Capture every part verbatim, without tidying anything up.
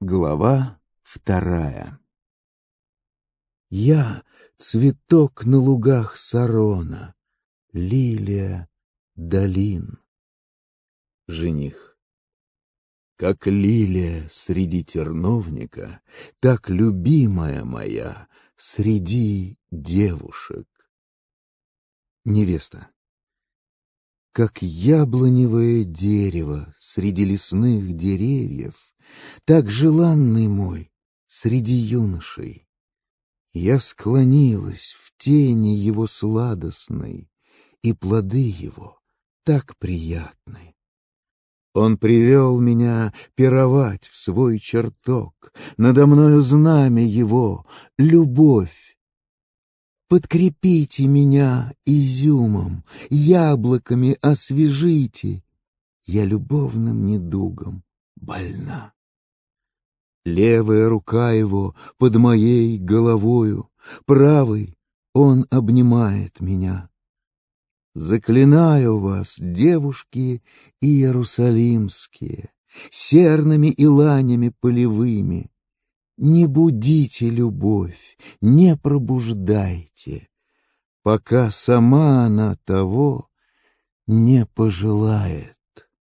Глава вторая. Я — цветок на лугах Сарона, лилия долин. Жених. Как лилия среди терновника, так любимая моя среди девушек. Невеста. Как яблоневое дерево среди лесных деревьев, так желанный мой среди юношей. Я склонилась в тени его сладостной, и плоды его так приятны. Он привел меня пировать в свой чертог, надо мною знамя его — любовь. Подкрепите меня изюмом, яблоками освежите, я любовным недугом больна. Левая рука его под моей головою, правой он обнимает меня. Заклинаю вас, девушки иерусалимские, серными и ланями полевыми, не будите любовь, не пробуждайте, пока сама она того не пожелает.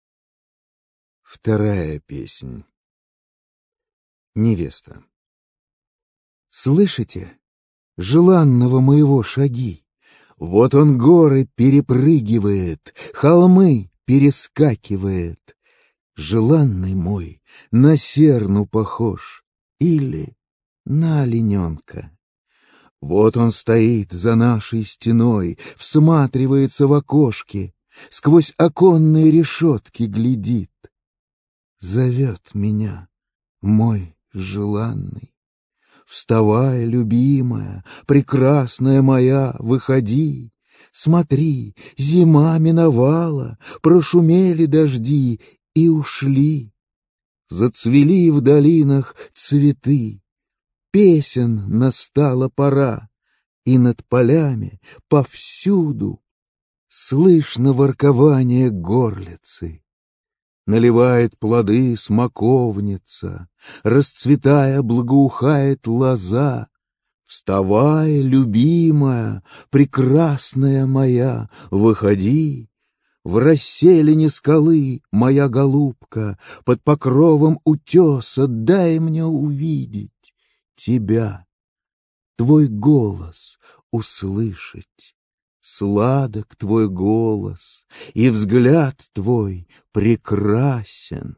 Вторая песнь. Невеста. Слышите, желанного моего шаги? Вот он горы перепрыгивает, холмы перескакивает. Желанный мой на серну похож или на олененка. Вот он стоит за нашей стеной, всматривается в окошки, сквозь оконные решетки глядит. Зовет меня мой желанный. Вставай, любимая, прекрасная моя, выходи. Смотри, зима миновала, прошумели дожди и ушли. Зацвели в долинах цветы, песен настала пора, и над полями повсюду слышно воркование горлицы. Наливает плоды смоковница, расцветая, благоухает лоза. Вставай, любимая, прекрасная моя, выходи. В расселине скалы, моя голубка, под покровом утеса дай мне увидеть тебя, твой голос услышать. Сладок твой голос, и взгляд твой прекрасен.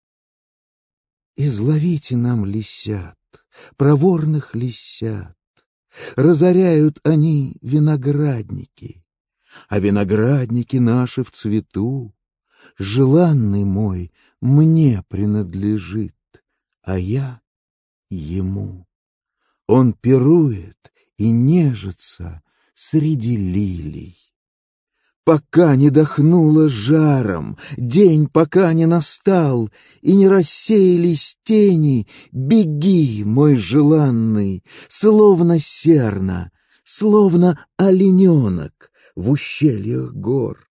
Изловите нам лисят, проворных лисят, разоряют они виноградники, а виноградники наши в цвету. Желанный мой мне принадлежит, а я ему. Он пирует и нежится среди лилий. Пока не дохнуло жаром, день пока не настал, и не рассеялись тени, беги, мой желанный, словно серна, словно олененок в ущельях гор.